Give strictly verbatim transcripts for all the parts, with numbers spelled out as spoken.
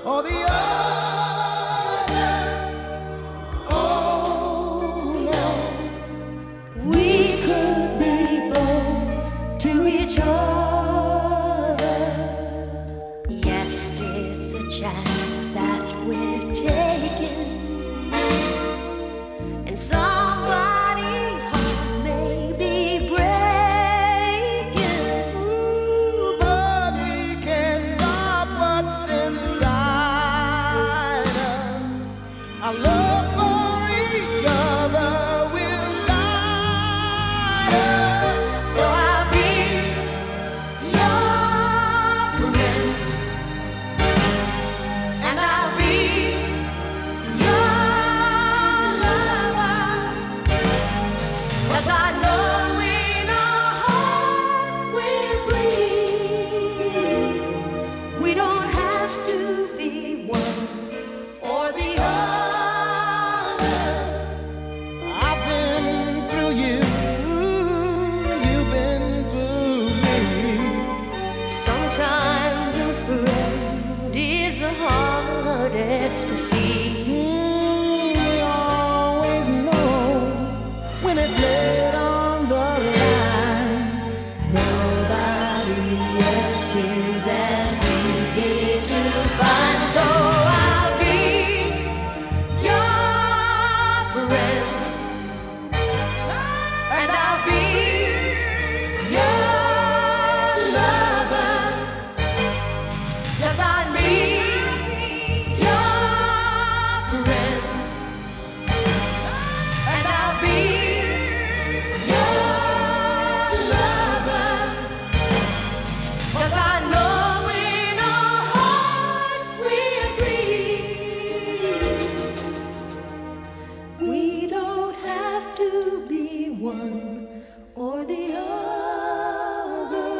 or the other. Oh no, We could be both to each other. Yes, it's a chance that we're taking, and somebody's heart may be breaking. ooh, but we can't stop what's inside us. Our love for each other will guide us. So I'll be your friend, and I'll be your lover. 'Cause I know in our hearts we agree, we don't have to be one or the other. I've been through you, you've been through me. Sometimes a friend is the hardest to see. Mm, we always know when it's laid on the line. Nobody else is as easy to Find, so I'll be your friend, and I'll be your lover. 'Cause I need your friend, and I'll be your lover. 'Cause I know in our hearts we agree, we don't have to be one or the other.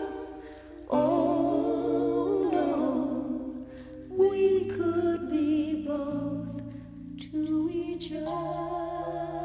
Oh no, we could be both to each other.